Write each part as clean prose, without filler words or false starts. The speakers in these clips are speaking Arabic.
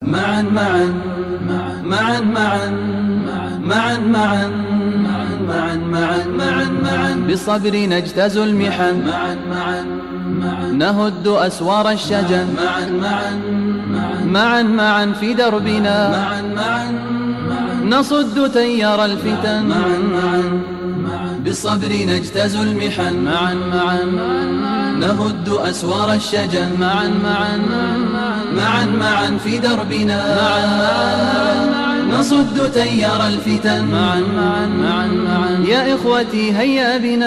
معا معا معا معا معا معا معا معا معا معا بالصبر نجتاز المحن، معا معا نهد أسوار الشجن، معا معا معا معا في دربنا، معا معا نصد تيار الفتن، معا معا بالصبر نجتاز المحن، معا معا نهد أسوار الشجن، معا معا معا معا في دربنا، نصد تيار الفتن، معا معا معا يا إخوتي هيا بنا،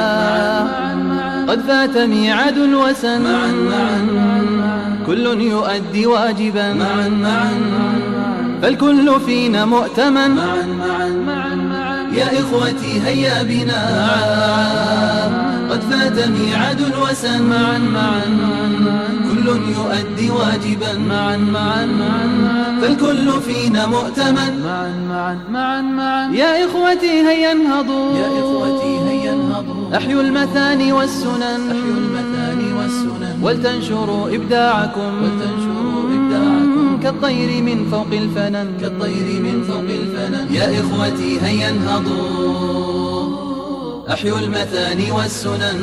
قد فات ميعاد الوسن، كل يؤدي واجبا، فالكل فينا مؤتمن، يا إخوتي هيا بنا، قد فات ميعاد الوسن، كل يؤدي واجبا، فالكل فينا مؤتمن، يا إخوتي هيا انهضوا، يا إخوتي هيا انهضوا، أحيوا المثاني والسنن، أحيوا المثاني والسنن، ولتنشروا إبداعكم، كالطير من فوق الفنن، كالطير من فوق الفنن، يا إخوتي هيا انهضوا، أحيوا المثاني والسنن،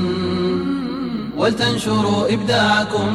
ولتنشروا إبداعكم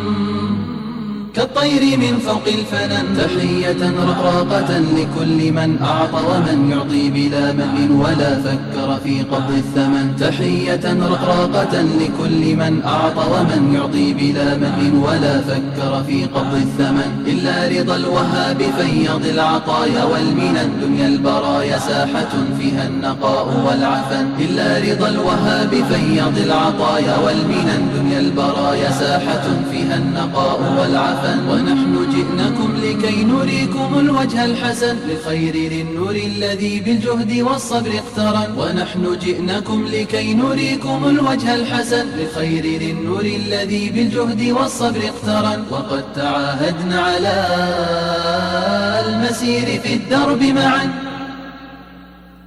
كالطير من فوق الفنن، تحية رقراقة لكل من أعطى ومن يعطي بلا من ولا فكر في قبض الثمن، تحية رقراقة لكل من أعطى ومن يعطي بلا من ولا فكر في قبض الثمن، إلا رضا الوهاب فيض العطايا والمنن، دنيا البرايا ساحة فيها النقاء والعفن، إلا رضا الوهاب فيض العطايا والمنن، دنيا البرايا ساحة فيها النقاء والعفن، ونحن جئناكم لكي نريكم الوجه الحسن لخير للنور الذي بالجهد والصبر اقترن، ونحن جئناكم لكي نريكم الوجه الحسن لخير للنور الذي بالجهد والصبر اقترن، وقد تعاهدنا على المسير في الدرب معا.